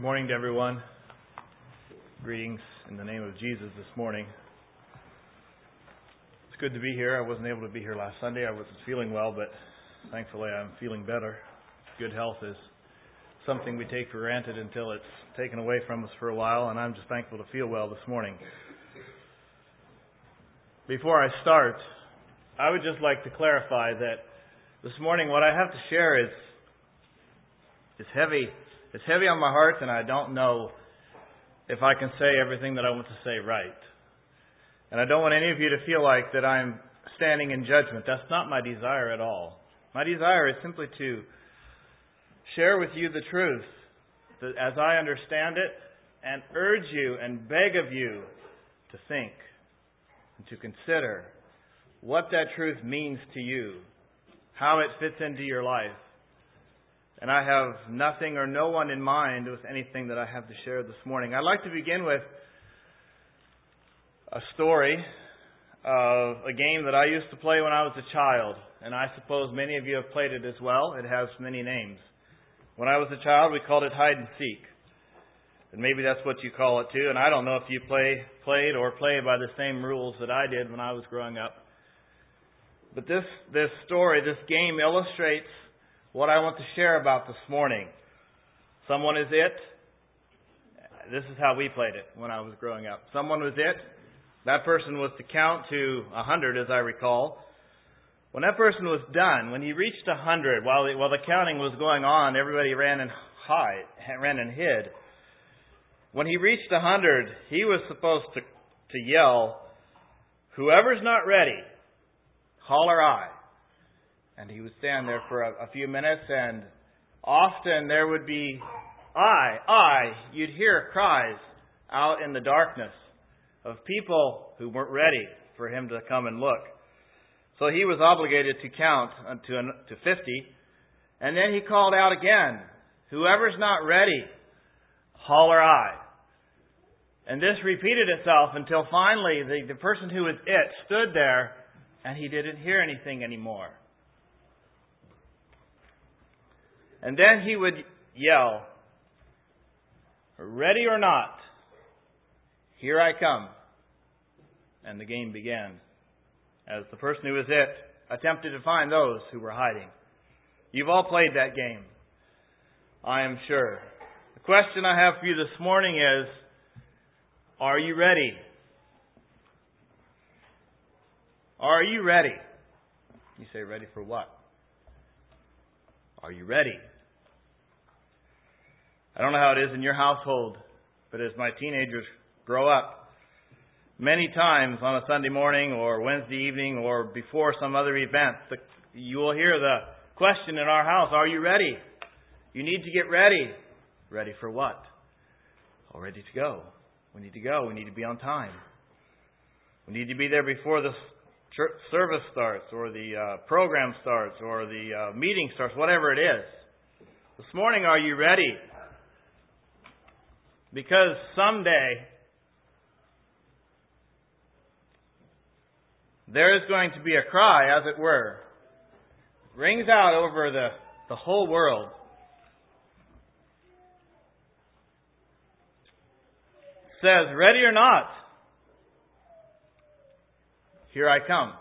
Good morning to everyone. Greetings in the name of Jesus this morning. It's good to be here. I wasn't able to be here last Sunday. I wasn't feeling well, but thankfully I'm feeling better. Good health is something we take for granted until it's taken away from us for a while, and I'm just thankful to feel well this morning. Before I start, I would just like to clarify that this morning what I have to share is heavy. It's heavy on my heart, and I don't know if I can say everything that I want to say right. And I don't want any of you to feel like that I'm standing in judgment. That's not my desire at all. My desire is simply to share with you the truth as I understand it, and urge you and beg of you to think and to consider what that truth means to you, how it fits into your life. And I have nothing or no one in mind with anything that I have to share this morning. I'd like to begin with a story of a game that I used to play when I was a child. And I suppose many of you have played it as well. It has many names. When I was a child, we called it hide and seek. And maybe that's what you call it too. And I don't know if you played or play by the same rules that I did when I was growing up. But this story, this game illustrates what I want to share about this morning. Someone is it. This is how we played it when I was growing up. Someone was it. That person was to count to 100, as I recall. When that person was done, when he reached 100, while the counting was going on, everybody ran and hid. When he reached 100, he was supposed to yell, "Whoever's not ready, holler I." And he would stand there for a few minutes, and often there would be, I. You'd hear cries out in the darkness of people who weren't ready for him to come and look. So he was obligated to count to 50, and then he called out again, "Whoever's not ready, holler I." And this repeated itself until finally the person who was it stood there, and he didn't hear anything anymore. And then he would yell, "Ready or not, here I come." And the game began, as the person who was it attempted to find those who were hiding. You've all played that game, I am sure. The question I have for you this morning is, are you ready? Are you ready? You say, ready for what? Are you ready? I don't know how it is in your household, but as my teenagers grow up, many times on a Sunday morning or Wednesday evening or before some other event, you will hear the question in our house, are you ready? You need to get ready. Ready for what? Oh, ready to go. We need to go. We need to be on time. We need to be there before the service starts or the program starts or the meeting starts, whatever it is. This morning, are you ready? Because someday there is going to be a cry, as it were, rings out over the whole world. It says, "Ready or not, here I come."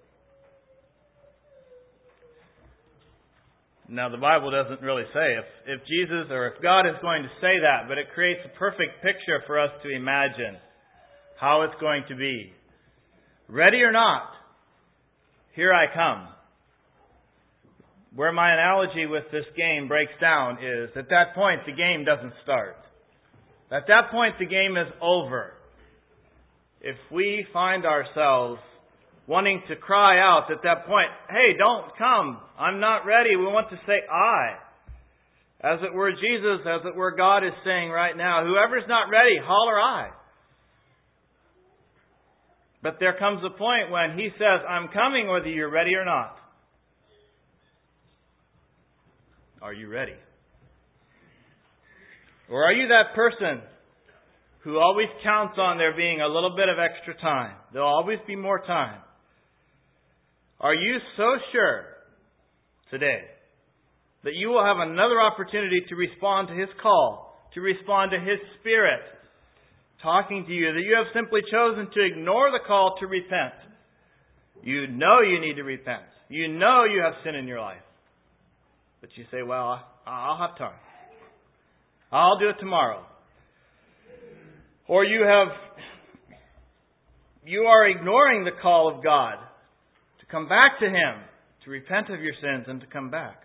Now, the Bible doesn't really say if Jesus or if God is going to say that, but it creates a perfect picture for us to imagine how it's going to be. Ready or not, here I come. Where my analogy with this game breaks down is, at that point, the game doesn't start. At that point, the game is over. If we find ourselves wanting to cry out at that point, "Hey, don't come. I'm not ready." We want to say, "I." As it were Jesus, as it were God is saying right now, whoever's not ready, holler I. But there comes a point when He says, "I'm coming whether you're ready or not." Are you ready? Or are you that person who always counts on there being a little bit of extra time? There'll always be more time. Are you so sure today that you will have another opportunity to respond to His call to respond to His Spirit talking to you, that you have simply chosen to ignore the call to repent. You know you need to repent. You know you have sin in your life. But you say, well, I'll have time. I'll do it tomorrow. Or you are ignoring the call of God to come back to Him, to repent of your sins and to come back.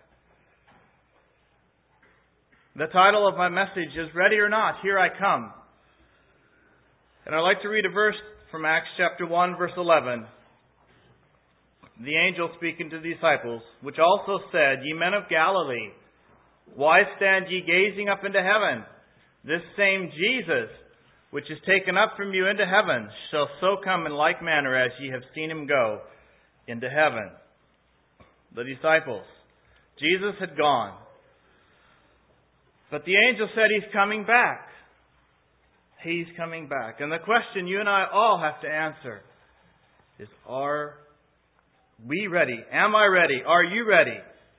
The title of my message is Ready or Not, Here I Come. And I'd like to read a verse from Acts chapter 1, verse 11. The angel speaking to the disciples, which also said, Ye men of Galilee, why stand ye gazing up into heaven? This same Jesus, which is taken up from you into heaven, shall so come in like manner as ye have seen Him go into heaven. The disciples. Jesus had gone. But the angel said He's coming back. He's coming back. And the question you and I all have to answer is, are we ready? Am I ready? Are you ready?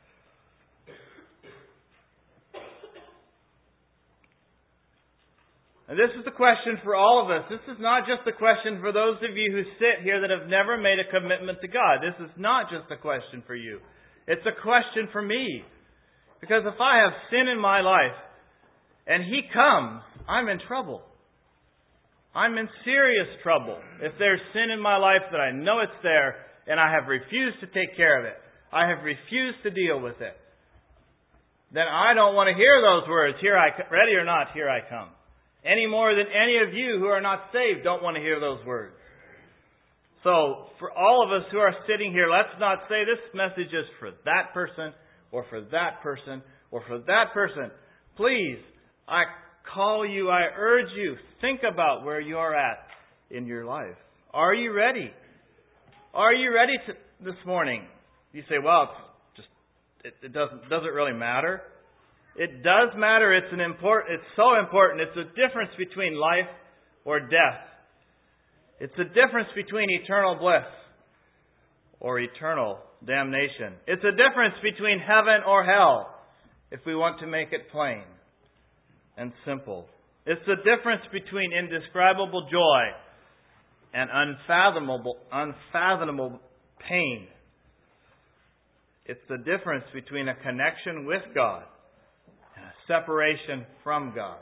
And this is the question for all of us. This is not just a question for those of you who sit here that have never made a commitment to God. This is not just a question for you. It's a question for me. Because if I have sin in my life and He comes, I'm in trouble. I'm in serious trouble. If there's sin in my life that I know it's there and I have refused to take care of it, I have refused to deal with it, then I don't want to hear those words, ready or not, here I come. Any more than any of you who are not saved don't want to hear those words. So, for all of us who are sitting here, let's not say this message is for that person, or for that person, or for that person. Please, I call you, I urge you, think about where you are at in your life. Are you ready? Are you ready this morning? You say, well, it doesn't really matter. It does matter. It's so important. It's the difference between life or death. It's the difference between eternal bliss or eternal damnation. It's a difference between heaven or hell, if we want to make it plain and simple. It's the difference between indescribable joy and unfathomable pain. It's the difference between a connection with God and a separation from God.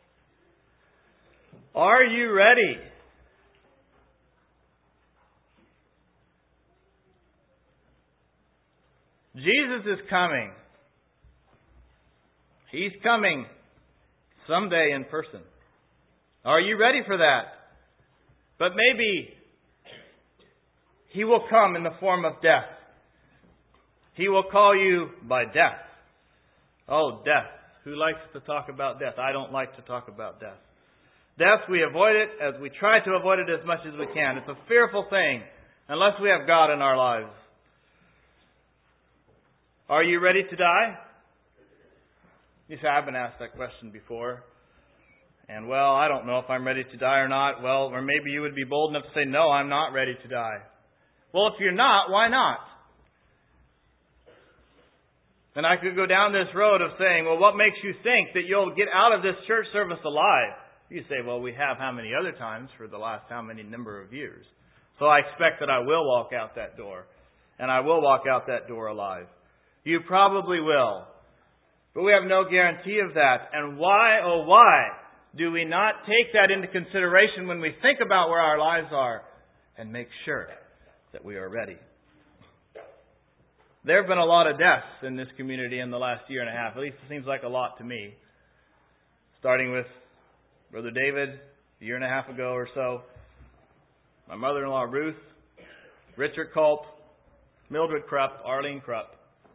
Are you ready? Jesus is coming. He's coming someday in person. Are you ready for that? But maybe He will come in the form of death. He will call you by death. Oh, death. Who likes to talk about death? I don't like to talk about death. Death, we avoid it as we try to avoid it as much as we can. It's a fearful thing unless we have God in our lives. Are you ready to die? You say, I've been asked that question before. And well, I don't know if I'm ready to die or not. Well, or maybe you would be bold enough to say, no, I'm not ready to die. Well, if you're not, why not? And I could go down this road of saying, well, what makes you think that you'll get out of this church service alive? You say, well, we have how many other times for the last how many number of years. So I expect that I will walk out that door. And I will walk out that door alive. You probably will. But we have no guarantee of that. And why, oh why, do we not take that into consideration when we think about where our lives are and make sure that we are ready? There have been a lot of deaths in this community in the last year and a half. At least it seems like a lot to me. Starting with Brother David a year and a half ago or so. My mother-in-law Ruth, Richard Culp, Mildred Krupp, Arlene Krupp.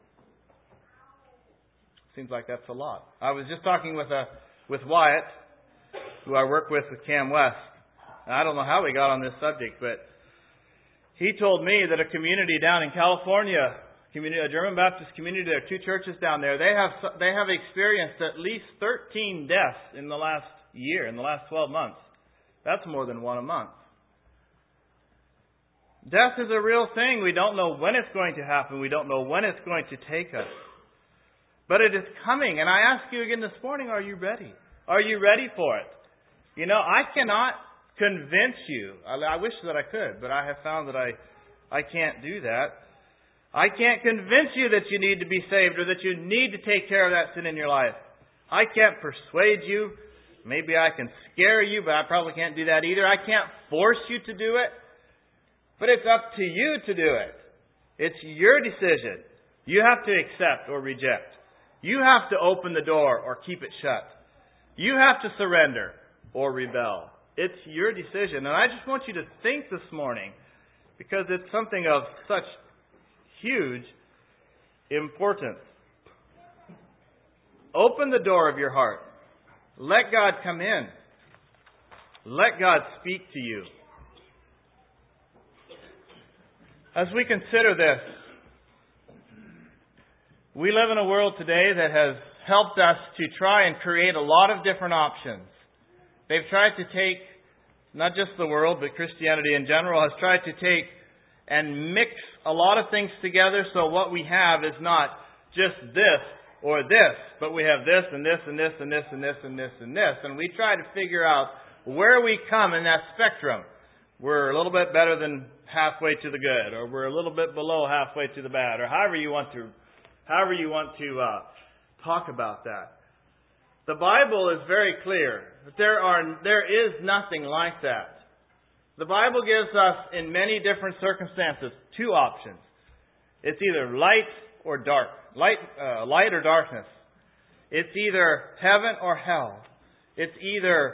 Seems like that's a lot. I was just talking with Wyatt, who I work with Cam West. And I don't know how we got on this subject, but he told me that a community down in California, a German Baptist community, there are 2 churches down there. They have experienced at least 13 deaths in the last year, in the last 12 months. That's more than one a month. Death is a real thing. We don't know when it's going to happen. We don't know when it's going to take us. But it is coming. And I ask you again this morning, are you ready? Are you ready for it? You know, I cannot convince you. I wish that I could, but I have found that I can't do that. I can't convince you that you need to be saved or that you need to take care of that sin in your life. I can't persuade you. Maybe I can scare you, but I probably can't do that either. I can't force you to do it. But it's up to you to do it. It's your decision. You have to accept or reject. You have to open the door or keep it shut. You have to surrender or rebel. It's your decision. And I just want you to think this morning, because it's something of such huge importance. Open the door of your heart. Let God come in. Let God speak to you. As we consider this, we live in a world today that has helped us to try and create a lot of different options. They've tried to take, not just the world, but Christianity in general, has tried to take and mix a lot of things together, so what we have is not just this or this, but we have this and this and this and this and this and this and this. And we try to figure out where we come in that spectrum. We're a little bit better than halfway to the good, or we're a little bit below halfway to the bad, or however you want to talk about that. The Bible is very clear that there is nothing like that. The Bible gives us, in many different circumstances, two options. It's either light or dark. Light or darkness. It's either heaven or hell. It's either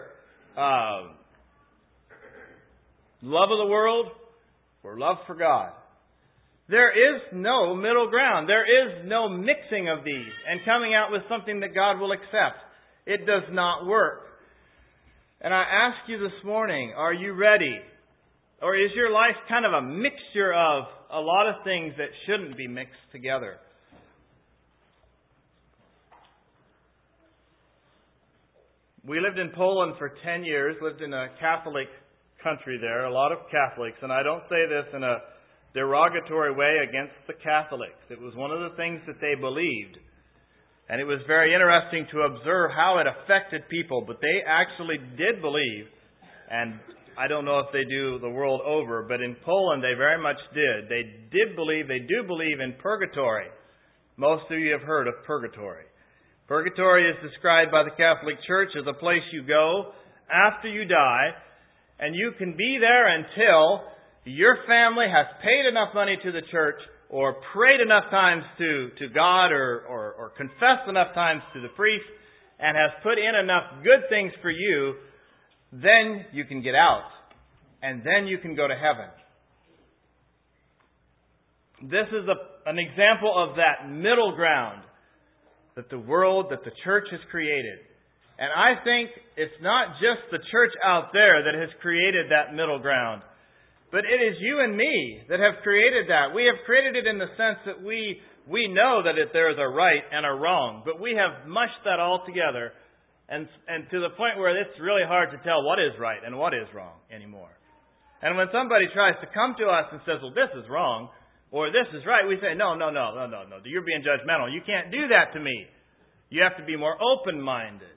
love of the world or love for God. There is no middle ground. There is no mixing of these and coming out with something that God will accept. It does not work. And I ask you this morning, are you ready? Or is your life kind of a mixture of a lot of things that shouldn't be mixed together? We lived in Poland for 10 years, lived in a Catholic country there, a lot of Catholics. And I don't say this in a derogatory way against the Catholics. It was one of the things that they believed. And it was very interesting to observe how it affected people. But they actually did believe, and I don't know if they do the world over, but in Poland they very much did. They do believe in purgatory. Most of you have heard of purgatory. Purgatory is described by the Catholic Church as a place you go after you die, and you can be there until your family has paid enough money to the church, or prayed enough times to God, or confessed enough times to the priest, and has put in enough good things for you. Then you can get out. And then you can go to heaven. This is an example of that middle ground that the world, that the church has created. And I think it's not just the church out there that has created that middle ground, but it is you and me that have created that. We have created it in the sense that we know that there is a right and a wrong, but we have mushed that all together. And to the point where it's really hard to tell what is right and what is wrong anymore. And when somebody tries to come to us and says, well, this is wrong, or this is right, we say, no, you're being judgmental. You can't do that to me. You have to be more open-minded.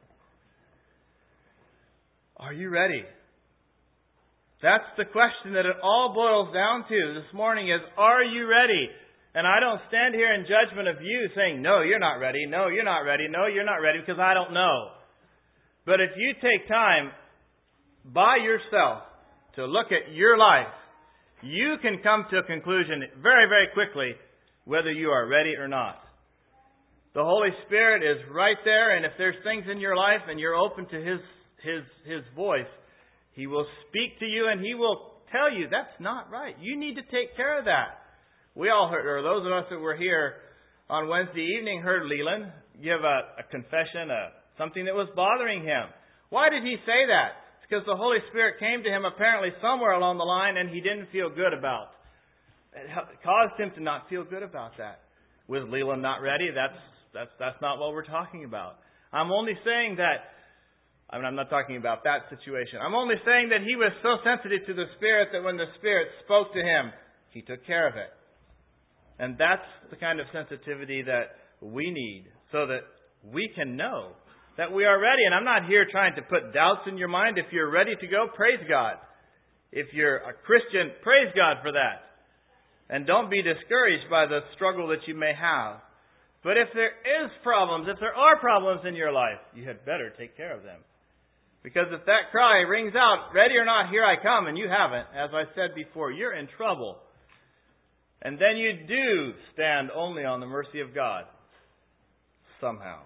Are you ready? That's the question that it all boils down to this morning is, are you ready? And I don't stand here in judgment of you saying, no, you're not ready. No, you're not ready. No, you're not ready, because I don't know. But if you take time by yourself to look at your life, you can come to a conclusion very, very quickly whether you are ready or not. The Holy Spirit is right there, and if there's things in your life and you're open to His voice, He will speak to you and He will tell you that's not right. You need to take care of that. We all heard, or those of us that were here on Wednesday evening heard Leland give a confession, something that was bothering him. Why did he say that? It's because the Holy Spirit came to him apparently somewhere along the line and he didn't feel good about. It caused him to not feel good about that. Was Leland not ready? That's not what we're talking about. I'm only saying that, I'm not talking about that situation. I'm only saying that he was so sensitive to the Spirit that when the Spirit spoke to him, he took care of it. And that's the kind of sensitivity that we need so that we can know that we are ready. And I'm not here trying to put doubts in your mind. If you're ready to go, praise God. If you're a Christian, praise God for that. And don't be discouraged by the struggle that you may have. But if there are problems in your life, you had better take care of them. Because if that cry rings out, ready or not, here I come, and you haven't, as I said before, you're in trouble. And then you do stand only on the mercy of God. Somehow.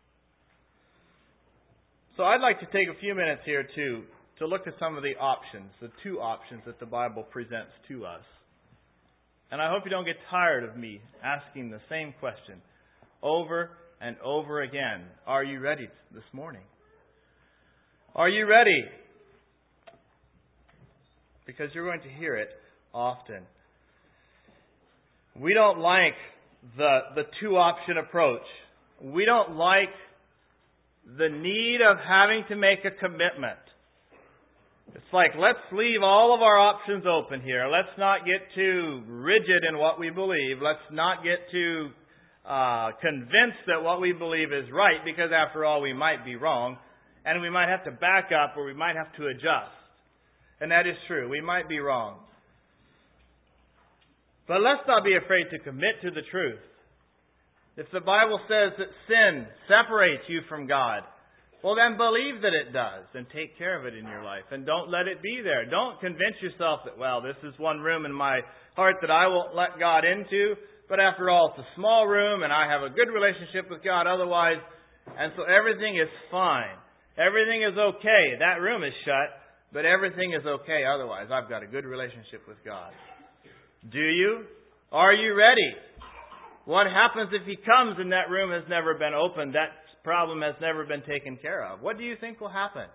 So I'd like to take a few minutes here to look at some of the options, the two options that the Bible presents to us. And I hope you don't get tired of me asking the same question over and over again. Are you ready this morning? Are you ready? Because you're going to hear it often. We don't like the two-option approach. We don't like the need of having to make a commitment. It's like, let's leave all of our options open here. Let's not get too rigid in what we believe. Let's not get too convinced that what we believe is right, because after all, we might be wrong. And we might have to back up, or we might have to adjust. And that is true. We might be wrong. But let's not be afraid to commit to the truth. If the Bible says that sin separates you from God, well then believe that it does and take care of it in your life. And don't let it be there. Don't convince yourself that, well, this is one room in my heart that I won't let God into. But after all, it's a small room and I have a good relationship with God otherwise. And so everything is fine. Everything is okay. That room is shut, but everything is okay otherwise. I've got a good relationship with God. Do you? Are you ready? What happens if He comes and that room has never been opened? That problem has never been taken care of. What do you think will happen?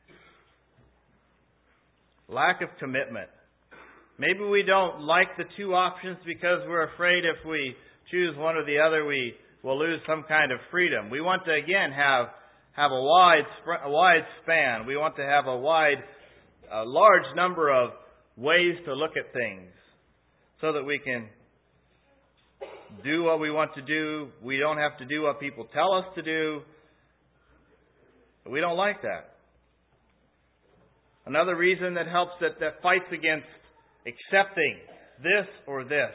Lack of commitment. Maybe we don't like the two options because we're afraid if we choose one or the other, we will lose some kind of freedom. We want to, again, have a wide span. We want to have a large number of ways to look at things so that we can do what we want to do. We don't have to do what people tell us to do. But we don't like that. Another reason that helps, that fights against accepting this or this,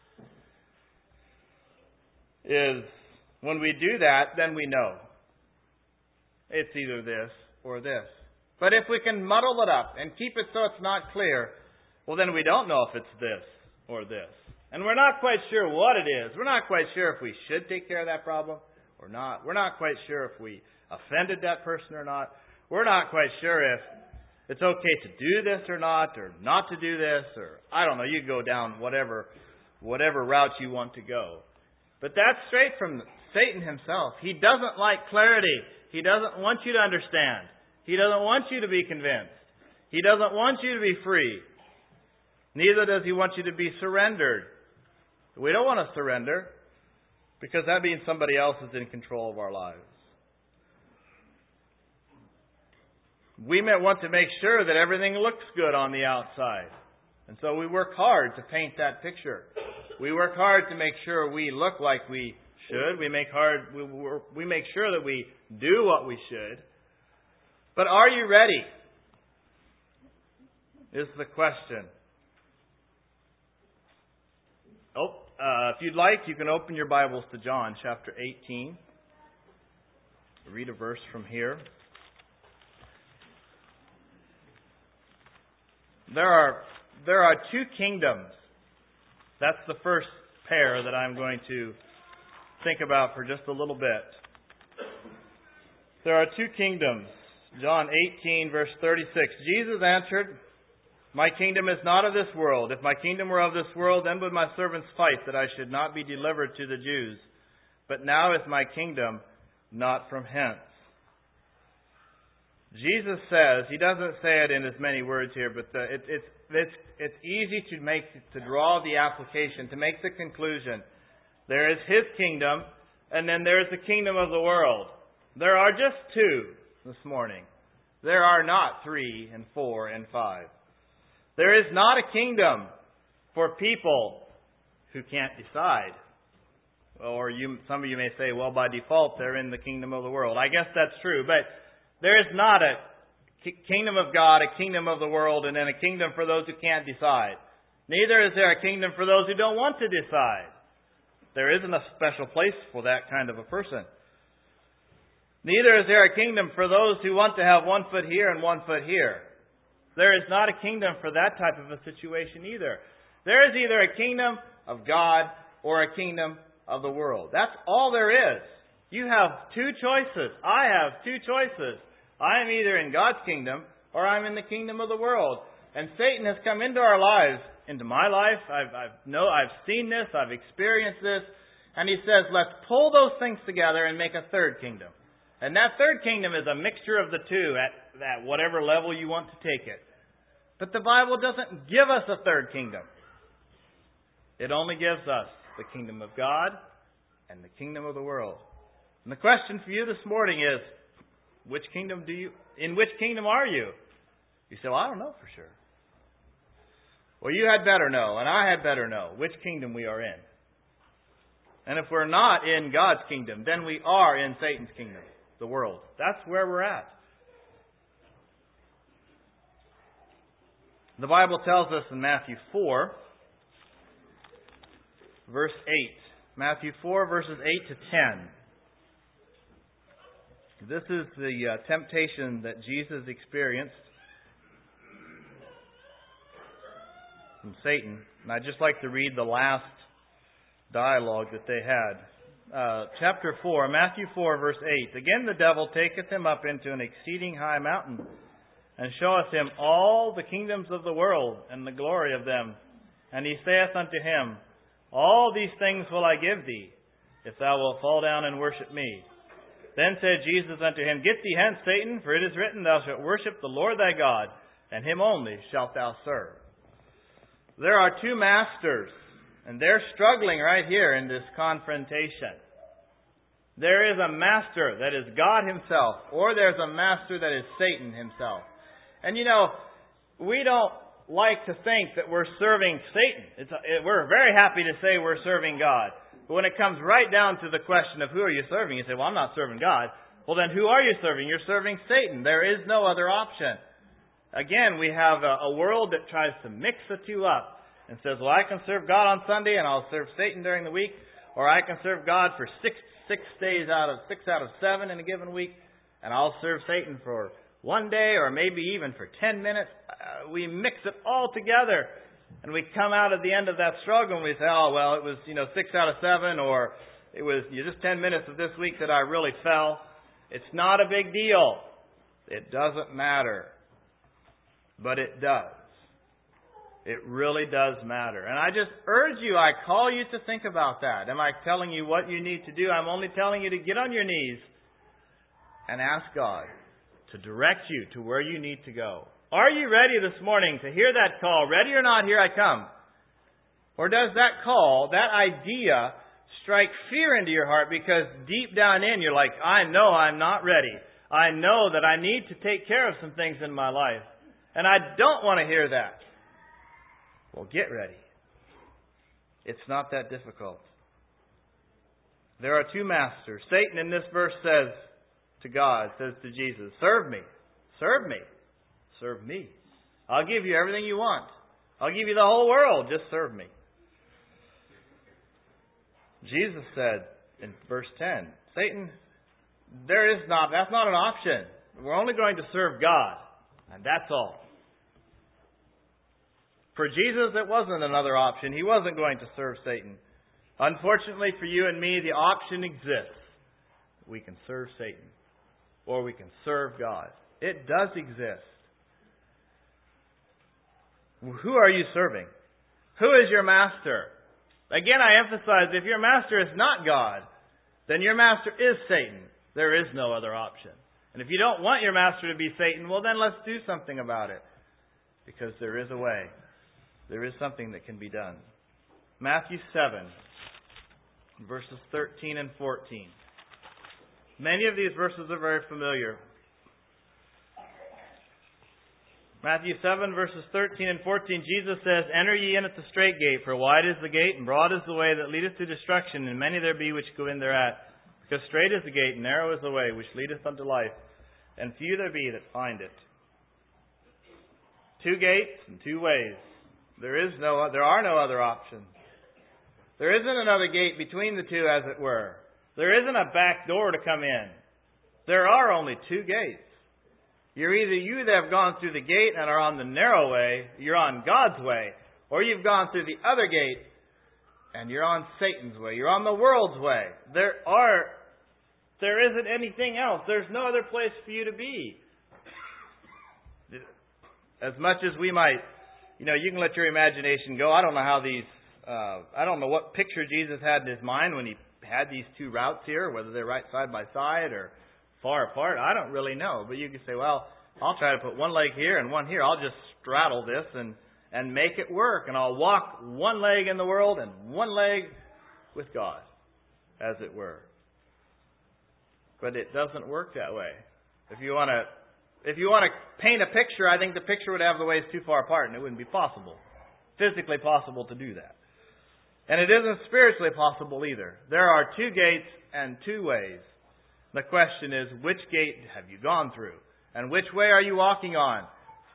is when we do that, then we know it's either this or this. But if we can muddle it up and keep it so it's not clear, well, then we don't know if it's this or this. And we're not quite sure what it is. We're not quite sure if we should take care of that problem or not. We're not quite sure if we offended that person or not. We're not quite sure if it's okay to do this or not to do this, or I don't know, you go down whatever route you want to go. But that's straight from Satan himself. He doesn't like clarity. He doesn't want you to understand. He doesn't want you to be convinced. He doesn't want you to be free. Neither does he want you to be surrendered. We don't want to surrender, because that means somebody else is in control of our lives. We may want to make sure that everything looks good on the outside. And so we work hard to paint that picture. We work hard to make sure we look like we should. We make sure that we do what we should. But are you ready? Is the question. If you'd like, you can open your Bibles to John chapter 18. Read a verse from here. There are two kingdoms. That's the first pair that I'm going to think about for just a little bit. There are two kingdoms. John 18, verse 36. Jesus answered, "My kingdom is not of this world. If my kingdom were of this world, then would my servants fight that I should not be delivered to the Jews. But now is my kingdom not from hence." Jesus says, he doesn't say it in as many words here, but it's easy to draw the application, to make the conclusion. There is his kingdom, and then there is the kingdom of the world. There are just two this morning. There are not 3 and 4 and 5. There is not a kingdom for people who can't decide. Or some of you may say, well, by default, they're in the kingdom of the world. I guess that's true. But there is not a kingdom of God, a kingdom of the world, and then a kingdom for those who can't decide. Neither is there a kingdom for those who don't want to decide. There isn't a special place for that kind of a person. Neither is there a kingdom for those who want to have one foot here and one foot here. There is not a kingdom for that type of a situation either. There is either a kingdom of God or a kingdom of the world. That's all there is. You have two choices. I have two choices. I am either in God's kingdom or I'm in the kingdom of the world. And Satan has come into our lives, into my life. I've seen this. I've experienced this. And he says, let's pull those things together and make a third kingdom. And that third kingdom is a mixture of the two at whatever level you want to take it. But the Bible doesn't give us a third kingdom. It only gives us the kingdom of God and the kingdom of the world. And the question for you this morning is, in which kingdom are you? You say, well, I don't know for sure. Well, you had better know, and I had better know which kingdom we are in. And if we're not in God's kingdom, then we are in Satan's kingdom, the world. That's where we're at. The Bible tells us in Matthew 4, verse 8. Matthew 4, verses 8 to 10. This is the temptation that Jesus experienced from Satan. And I'd just like to read the last dialogue that they had. Chapter 4, Matthew 4, verse 8. Again the devil taketh him up into an exceeding high mountain, and showeth him all the kingdoms of the world, and the glory of them. And he saith unto him, all these things will I give thee, if thou wilt fall down and worship me. Then said Jesus unto him, get thee hence, Satan, for it is written, thou shalt worship the Lord thy God, and him only shalt thou serve. There are two masters, and they're struggling right here in this confrontation. There is a master that is God himself, or there's a master that is Satan himself. And we don't like to think that we're serving Satan. We're very happy to say we're serving God. But when it comes right down to the question of who are you serving, you say, well, I'm not serving God. Well, then who are you serving? You're serving Satan. There is no other option. Again, we have a world that tries to mix the two up and says, well, I can serve God on Sunday and I'll serve Satan during the week, or I can serve God for 6 days out of 7 in a given week, and I'll serve Satan for one day or maybe even for 10 minutes. We mix it all together, and we come out at the end of that struggle and we say, oh, well, it was 6 out of 7, or it was just 10 minutes of this week that I really fell. It's not a big deal. It doesn't matter. But it does. It really does matter. And I just urge you, I call you to think about that. Am I telling you what you need to do? I'm only telling you to get on your knees and ask God to direct you to where you need to go. Are you ready this morning to hear that call? Ready or not, here I come. Or does that call, that idea, strike fear into your heart because deep down in you're like, I know I'm not ready. I know that I need to take care of some things in my life. And I don't want to hear that. Well, get ready. It's not that difficult. There are two masters. Satan in this verse says to God, says to Jesus, serve me. Serve me. Serve me. I'll give you everything you want. I'll give you the whole world. Just serve me. Jesus said in verse 10, Satan, that's not an option. We're only going to serve God. And that's all. For Jesus, it wasn't another option. He wasn't going to serve Satan. Unfortunately for you and me, the option exists. We can serve Satan. Or we can serve God. It does exist. Who are you serving? Who is your master? Again, I emphasize, if your master is not God, then your master is Satan. There is no other option. And if you don't want your master to be Satan, well then let's do something about it. Because there is a way. There is something that can be done. Matthew 7, verses 13 and 14. Many of these verses are very familiar. Matthew 7, verses 13 and 14, Jesus says, "Enter ye in at the strait gate, for wide is the gate, and broad is the way that leadeth to destruction, and many there be which go in thereat. Because strait is the gate, and narrow is the way which leadeth unto life, and few there be that find it." Two gates and two ways. There are no other options. There isn't another gate between the two, as it were. There isn't a back door to come in. There are only two gates. You're either you that have gone through the gate and are on the narrow way, you're on God's way, or you've gone through the other gate and you're on Satan's way. You're on the world's way. There isn't anything else. There's no other place for you to be. As much as we might, you can let your imagination go. I don't know what picture Jesus had in his mind when he had these two routes here, whether they're right side by side or far apart. I don't really know. But you can say, well, I'll try to put one leg here and one here. I'll just straddle this and make it work. And I'll walk one leg in the world and one leg with God, as it were. But it doesn't work that way. If you want to paint a picture, I think the picture would have the ways too far apart, and it wouldn't be physically possible to do that. And it isn't spiritually possible either. There are two gates and two ways. The question is, which gate have you gone through? And which way are you walking on?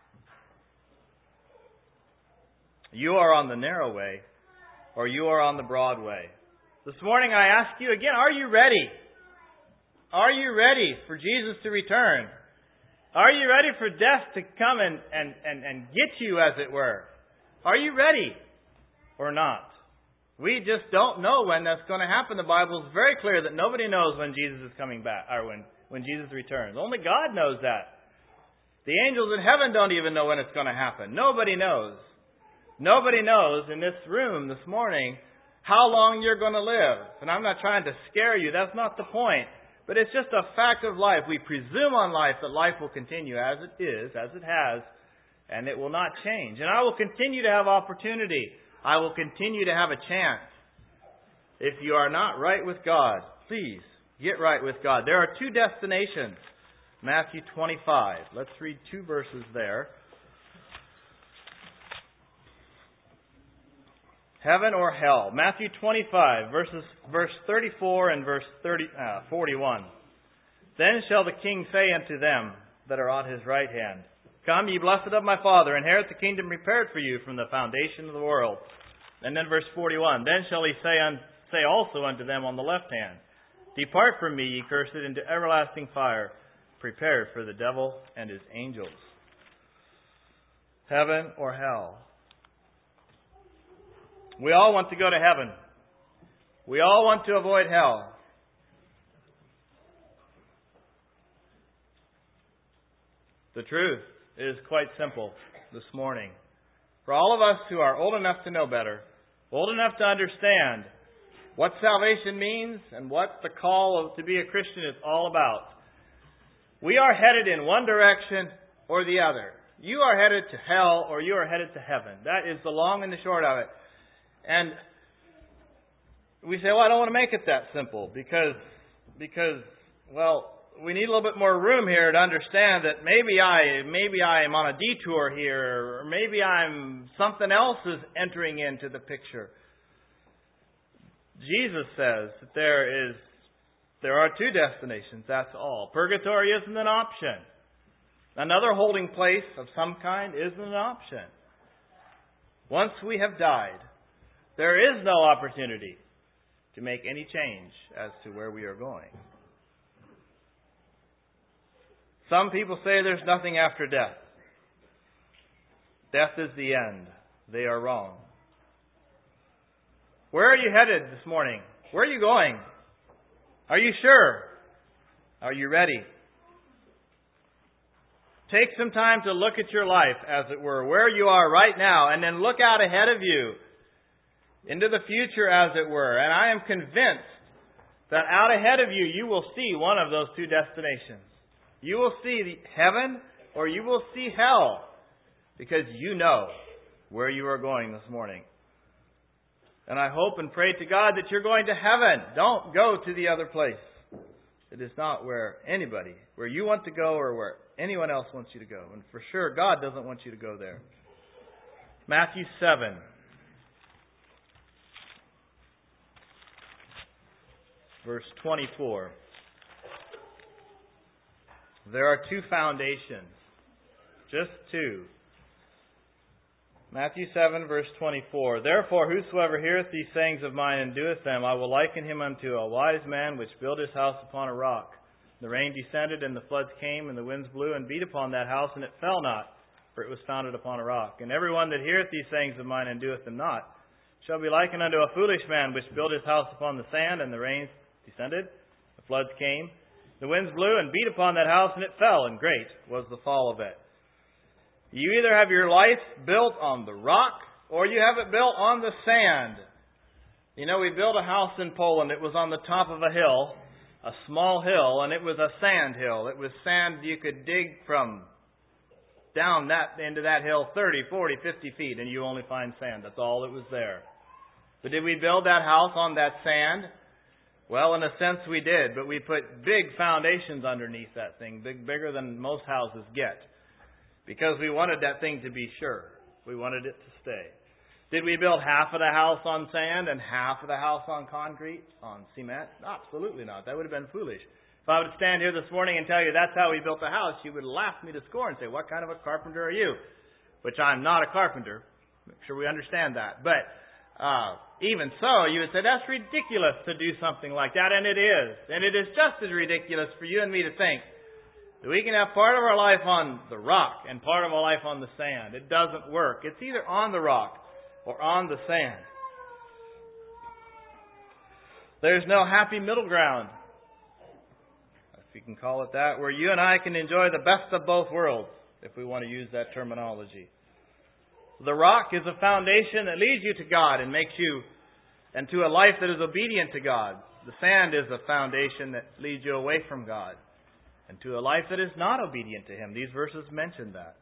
You are on the narrow way, or you are on the broad way. This morning I ask you again, are you ready? Are you ready for Jesus to return? Are you ready for death to come and get you, as it were? Are you ready or not? We just don't know when that's going to happen. The Bible is very clear that nobody knows when Jesus is coming back, or when Jesus returns. Only God knows that. The angels in heaven don't even know when it's going to happen. Nobody knows. Nobody knows in this room this morning how long you're going to live. And I'm not trying to scare you. That's not the point. But it's just a fact of life. We presume on life that life will continue as it is, as it has, and it will not change. And I will continue to have opportunity. I will continue to have a chance. If you are not right with God, please get right with God. There are two destinations. Matthew 25. Let's read two verses there. Heaven or hell. Matthew 25, verse 34 and verse 41. Then shall the King say unto them that are on his right hand, Come, ye blessed of my Father, inherit the kingdom prepared for you from the foundation of the world. And then verse 41. Then shall he say also unto them on the left hand, Depart from me, ye cursed, into everlasting fire, prepared for the devil and his angels. Heaven or hell. We all want to go to heaven. We all want to avoid hell. The truth is quite simple this morning. For all of us who are old enough to know better, old enough to understand what salvation means and what the call to be a Christian is all about, we are headed in one direction or the other. You are headed to hell or you are headed to heaven. That is the long and the short of it. And we say, well, I don't want to make it that simple because, we need a little bit more room here to understand that maybe I am on a detour here, or maybe something else is entering into the picture. Jesus says that there are two destinations, that's all. Purgatory isn't an option. Another holding place of some kind isn't an option. Once we have died, there is no opportunity to make any change as to where we are going. Some people say there's nothing after death. Death is the end. They are wrong. Where are you headed this morning? Where are you going? Are you sure? Are you ready? Take some time to look at your life, as it were, where you are right now, and then look out ahead of you into the future, as it were. And I am convinced that out ahead of you, you will see one of those two destinations. You will see heaven or you will see hell, because you know where you are going this morning. And I hope and pray to God that you're going to heaven. Don't go to the other place. It is not where you want to go or where anyone else wants you to go. And for sure, God doesn't want you to go there. Matthew 7. Verse 24. There are two foundations. Just two. Matthew 7, verse 24. Therefore, whosoever heareth these sayings of mine and doeth them, I will liken him unto a wise man which built his house upon a rock. The rain descended, and the floods came, and the winds blew and beat upon that house, and it fell not, for it was founded upon a rock. And every one that heareth these sayings of mine and doeth them not shall be likened unto a foolish man which built his house upon the sand, and the rains descended, the floods came, the winds blew and beat upon that house, and it fell, and great was the fall of it. You either have your life built on the rock, or you have it built on the sand. You know, we built a house in Poland. It was on the top of a hill, a small hill, and it was a sand hill. It was sand you could dig from down into that hill 30, 40, 50 feet, and you only find sand. That's all that was there. But did we build that house on that sand? Well, in a sense we did, but we put big foundations underneath that thing, bigger than most houses get. Because we wanted that thing to be sure. We wanted it to stay. Did we build half of the house on sand and half of the house on concrete, on cement? Absolutely not. That would have been foolish. If I would stand here this morning and tell you that's how we built the house, you would laugh me to scorn and say, what kind of a carpenter are you? Which I'm not a carpenter. Make sure we understand that. But even so, you would say that's ridiculous to do something like that. And it is. And it is just as ridiculous for you and me to think that we can have part of our life on the rock and part of our life on the sand. It doesn't work. It's either on the rock or on the sand. There's no happy middle ground, if you can call it that, where you and I can enjoy the best of both worlds, if we want to use that terminology. The rock is a foundation that leads you to God and makes you into a life that is obedient to God. The sand is a foundation that leads you away from God and to a life that is not obedient to Him. These verses mention that.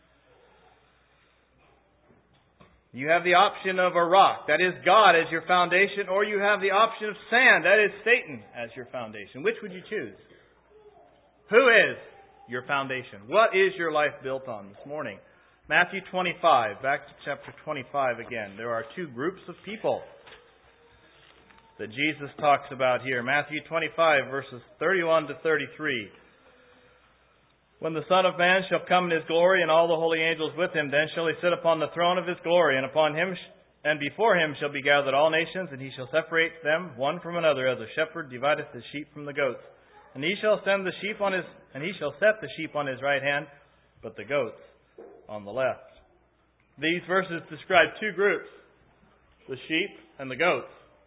You have the option of a rock, that is God as your foundation, or you have the option of sand, that is Satan as your foundation. Which would you choose? Who is your foundation? What is your life built on this morning? Matthew 25, back to chapter 25 again. There are two groups of people that Jesus talks about here. Matthew 25, verses 31 to 33. When the Son of Man shall come in His glory, and all the holy angels with Him, then shall He sit upon the throne of His glory, and upon Him and before Him shall be gathered all nations, and He shall separate them one from another, as a shepherd divideth the sheep from the goats. And He shall set the sheep on His right hand, but the goats on the left. These verses describe two groups, the sheep and the goats.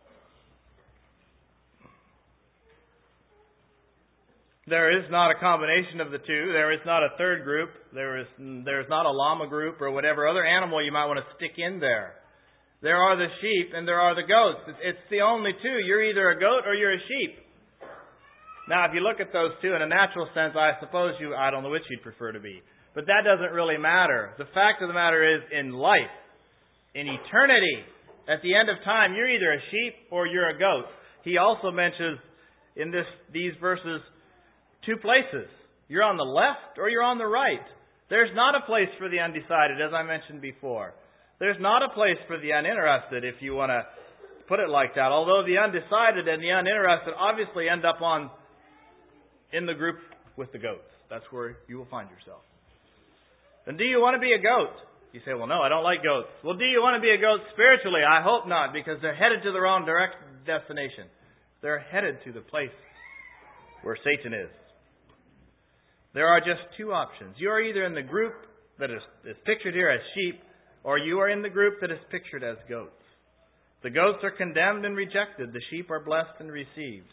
There is not a combination of the two. There is not a third group. There is not a llama group or whatever other animal you might want to stick in there. There are the sheep and there are the goats. It's the only two. You're either a goat or you're a sheep. Now, if you look at those two in a natural sense, I don't know which you'd prefer to be. But that doesn't really matter. The fact of the matter is, in life, in eternity, at the end of time, you're either a sheep or you're a goat. He also mentions in these verses two places. You're on the left or you're on the right. There's not a place for the undecided, as I mentioned before. There's not a place for the uninterested, if you want to put it like that. Although the undecided and the uninterested obviously end up in the group with the goats. That's where you will find yourself. And do you want to be a goat? You say, well, no, I don't like goats. Well, do you want to be a goat spiritually? I hope not, because they're headed to the wrong direct destination. They're headed to the place where Satan is. There are just two options. You are either in the group that is pictured here as sheep, or you are in the group that is pictured as goats. The goats are condemned and rejected. The sheep are blessed and received.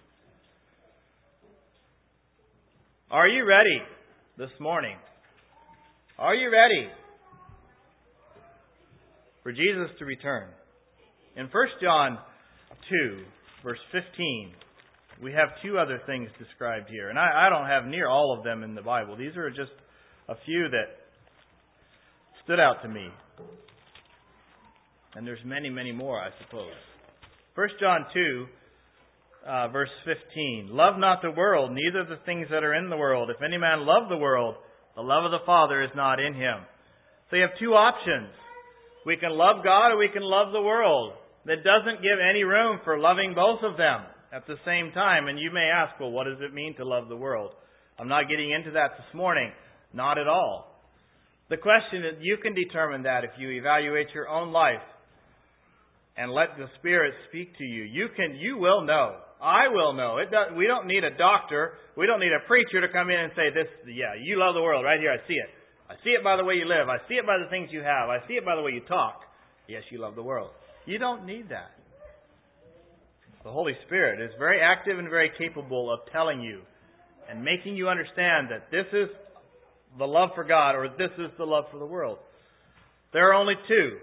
Are you ready this morning? Are you ready for Jesus to return? In 1 John 2, verse 15, we have two other things described here. And I don't have near all of them in the Bible. These are just a few that stood out to me. And there's many, many more, I suppose. 1 John 2, verse 15. Love not the world, neither the things that are in the world. If any man love the world, the love of the Father is not in him. So you have two options. We can love God or we can love the world. That doesn't give any room for loving both of them at the same time. And you may ask, well, what does it mean to love the world? I'm not getting into that this morning. Not at all. The question is, you can determine that if you evaluate your own life and let the Spirit speak to you. You will know. I will know. We don't need a doctor. We don't need a preacher to come in and say, you love the world right here. I see it. I see it by the way you live. I see it by the things you have. I see it by the way you talk. Yes, you love the world. You don't need that. The Holy Spirit is very active and very capable of telling you and making you understand that this is the love for God or this is the love for the world. There are only two.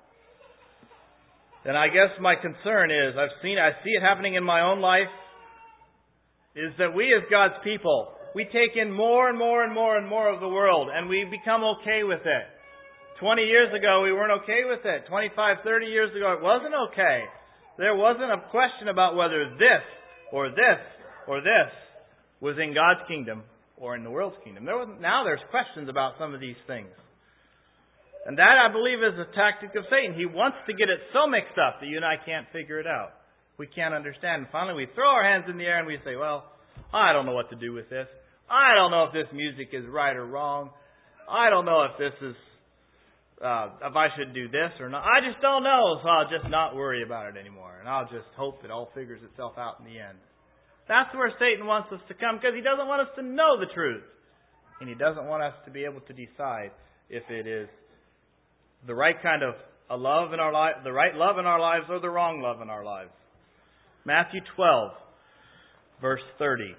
And I guess my concern is, I see it happening in my own life, is that we as God's people, we take in more and more and more and more of the world, and we become okay with it. 20 years ago, we weren't okay with it. 25, 30 years ago, it wasn't okay. There wasn't a question about whether this or this or this was in God's kingdom or in the world's kingdom. Now there's questions about some of these things. And that, I believe, is a tactic of Satan. He wants to get it so mixed up that you and I can't figure it out. We can't understand. And finally, we throw our hands in the air and we say, well, I don't know what to do with this. I don't know if this music is right or wrong. I don't know if this is, if I should do this or not. I just don't know, so I'll just not worry about it anymore. And I'll just hope it all figures itself out in the end. That's where Satan wants us to come, because he doesn't want us to know the truth. And he doesn't want us to be able to decide if it is the right kind of a love in our life, the right love in our lives, or the wrong love in our lives. Matthew 12, verse 30.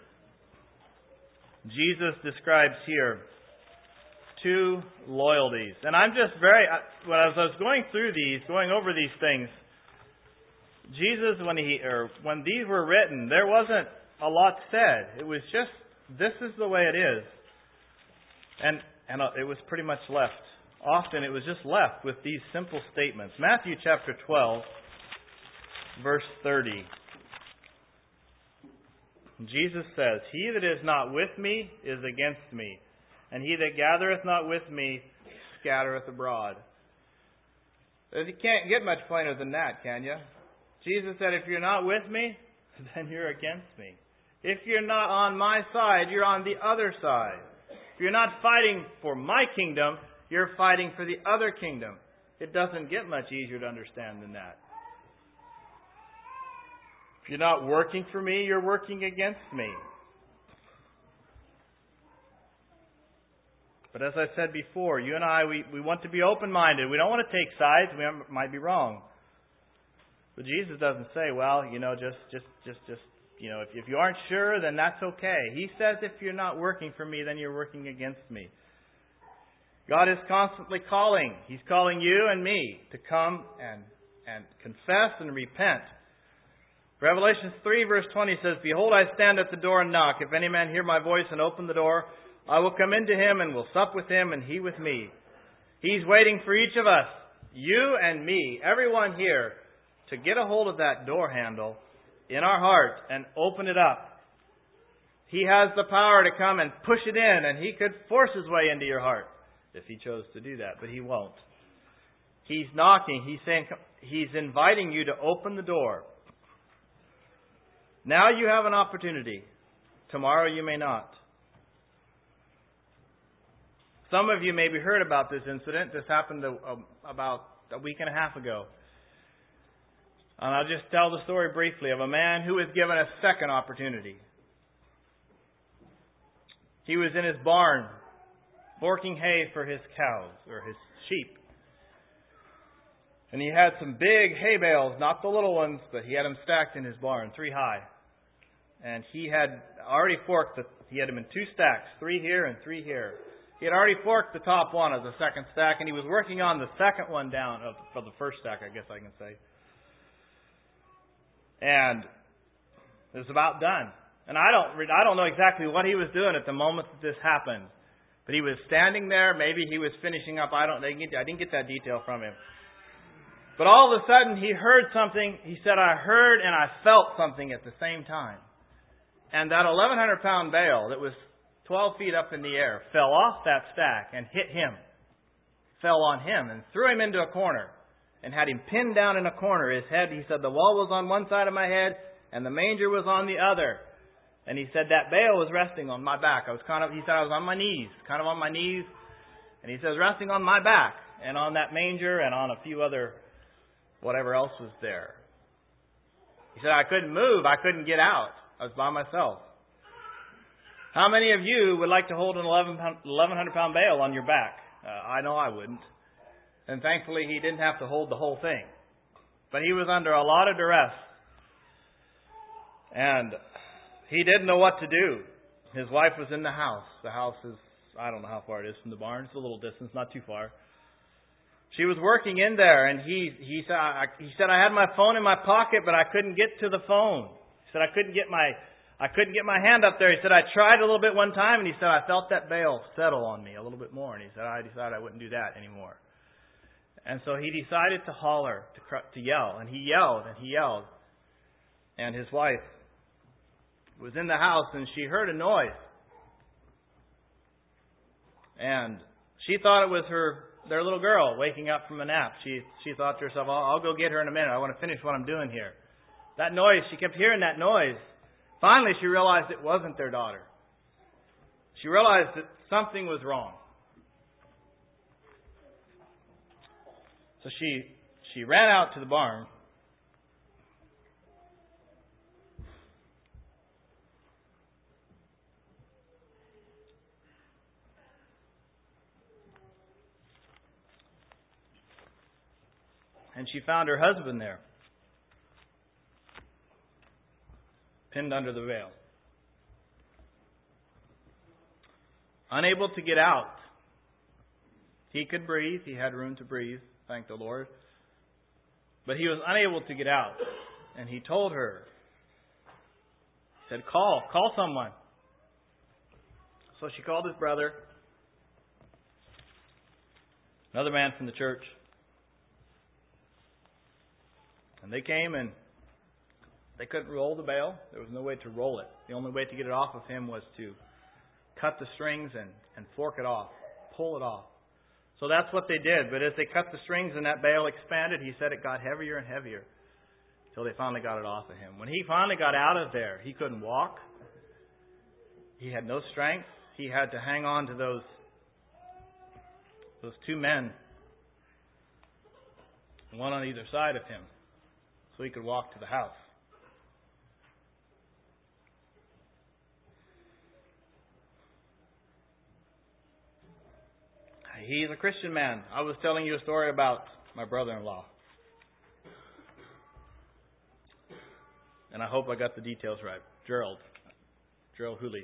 Jesus describes here two loyalties. And I'm just when I was going over these things, Jesus, when these were written, there wasn't a lot said. It was just, this is the way it is. And it was pretty much left. Often it was just left with these simple statements. Matthew chapter 12, verse 30. Jesus says, "He that is not with me is against me, and he that gathereth not with me scattereth abroad." You can't get much plainer than that, can you? Jesus said, if you're not with me, then you're against me. If you're not on my side, you're on the other side. If you're not fighting for my kingdom, you're fighting for the other kingdom. It doesn't get much easier to understand than that. If you're not working for me, you're working against me. But as I said before, you and I, we want to be open-minded. We don't want to take sides. We might be wrong. But Jesus doesn't say, well, just if you aren't sure, then that's okay. He says, if you're not working for me, then you're working against me. God is constantly calling. He's calling you and me to come and confess and repent. Revelation 3 verse 20 says, "Behold, I stand at the door and knock. If any man hear my voice and open the door, I will come into him and will sup with him and he with me." He's waiting for each of us, you and me, everyone here, to get a hold of that door handle in our heart and open it up. He has the power to come and push it in, and He could force His way into your heart if He chose to do that, but He won't. He's knocking. He's saying, He's inviting you to open the door. Now you have an opportunity. Tomorrow you may not. Some of you maybe heard about this incident. This happened about a week and a half ago. And I'll just tell the story briefly of a man who was given a second opportunity. He was in his barn forking hay for his cows or his sheep. And he had some big hay bales, not the little ones, but he had them stacked in his barn, 3 high. And he had already forked, he had them in 2 stacks, 3 here and 3 here. He had already forked the top one of the second stack, and he was working on the second one down for the first stack, I guess I can say. And it was about done. And I don't know exactly what he was doing at the moment that this happened. But he was standing there. Maybe he was finishing up. I didn't get that detail from him. But all of a sudden he heard something. He said, I heard and I felt something at the same time. And that 1,100-pound bale that was 12 feet up in the air fell off that stack and hit him. Fell on him and threw him into a corner and had him pinned down in a corner. His head, he said, the wall was on one side of my head and the manger was on the other. And he said that bale was resting on my back. He said I was on my knees, kind of on my knees. And he says resting on my back and on that manger and on a few other, whatever else was there. He said I couldn't move. I couldn't get out. I was by myself. How many of you would like to hold an 1,100-pound bale on your back? I know I wouldn't. And thankfully he didn't have to hold the whole thing. But he was under a lot of duress. And he didn't know what to do. His wife was in the house. The house is, I don't know how far it is from the barn. It's a little distance, not too far. She was working in there, and he said I had my phone in my pocket, but I couldn't get to the phone. He said I couldn't get my hand up there. He said I tried a little bit one time, and he said I felt that bale settle on me a little bit more, and he said I decided I wouldn't do that anymore. And so he decided to holler, to yell, and he yelled and he yelled, and his wife was in the house, and she heard a noise, and she thought it was their little girl waking up from a nap. She thought to herself, I'll go get her in a minute. I want to finish what I'm doing here. That noise, she kept hearing that noise. Finally, she realized it wasn't their daughter. She realized that something was wrong. So she ran out to the barn. And she found her husband there, pinned under the veil, unable to get out. He could breathe. He had room to breathe, thank the Lord. But he was unable to get out. And he told her, he said, call someone. So she called his brother, another man from the church. And they came and they couldn't roll the bale. There was no way to roll it. The only way to get it off of him was to cut the strings and fork it off, pull it off. So that's what they did. But as they cut the strings and that bale expanded, he said it got heavier and heavier until they finally got it off of him. When he finally got out of there, he couldn't walk. He had no strength. He had to hang on to those two men, one on either side of him, so he could walk to the house. He's a Christian man. I was telling you a story about my brother-in-law. And I hope I got the details right. Gerald Hooley.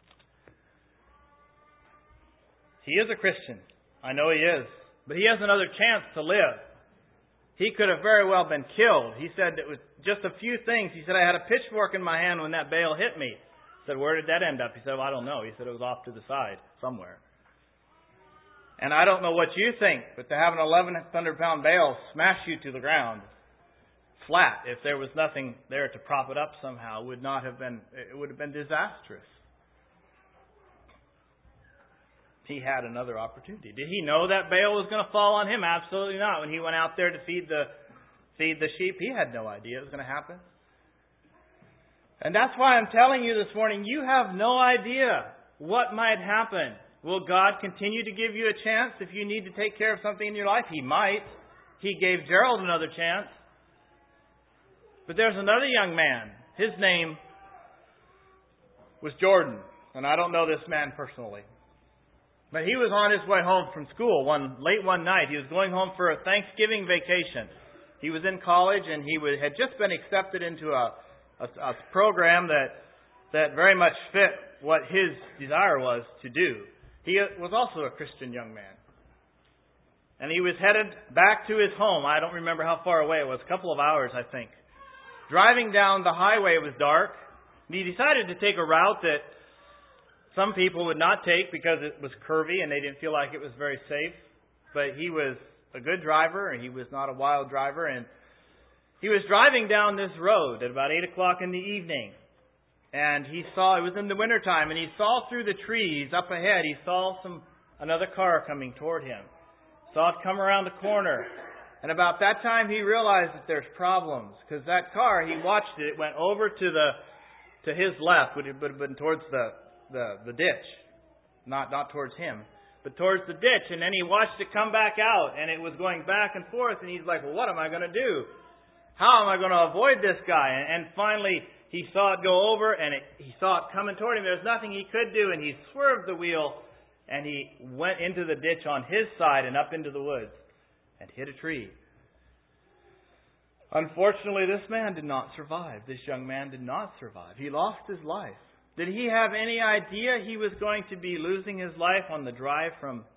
He is a Christian. I know he is. But he has another chance to live. He could have very well been killed. He said it was just a few things. He said, I had a pitchfork in my hand when that bale hit me. I said, where did that end up? He said, well, I don't know. He said it was off to the side somewhere. And I don't know what you think, but to have an 1,100-pound bale smash you to the ground flat, if there was nothing there to prop it up somehow, it would have been disastrous. He had another opportunity. Did he know that bale was going to fall on him? Absolutely not. When he went out there to feed the sheep, he had no idea it was going to happen. And that's why I'm telling you this morning, you have no idea what might happen. Will God continue to give you a chance if you need to take care of something in your life? He might. He gave Gerald another chance. But there's another young man. His name was Jordan. And I don't know this man personally. But he was on his way home from school late one night. He was going home for a Thanksgiving vacation. He was in college and he had just been accepted into a program that very much fit what his desire was to do. He was also a Christian young man. And he was headed back to his home. I don't remember how far away it was. A couple of hours, I think. Driving down the highway, it was dark. And he decided to take a route that some people would not take because it was curvy and they didn't feel like it was very safe. But he was a good driver, and he was not a wild driver, and he was driving down this road at about 8 o'clock in the evening. And he saw, it was in the wintertime, and he saw through the trees up ahead, he saw another car coming toward him. Saw it come around the corner. And about that time he realized that there's problems. Because that car, he watched it, it went over to his left, which would have been towards the ditch. Not towards him, but towards the ditch. And then he watched it come back out, and it was going back and forth, and he's like, well, what am I going to do? How am I going to avoid this guy? And finally, he saw it go over, and he saw it coming toward him. There's nothing he could do, and he swerved the wheel, and he went into the ditch on his side and up into the woods and hit a tree. Unfortunately, this man did not survive. This young man did not survive. He lost his life. Did he have any idea he was going to be losing his life on the drive from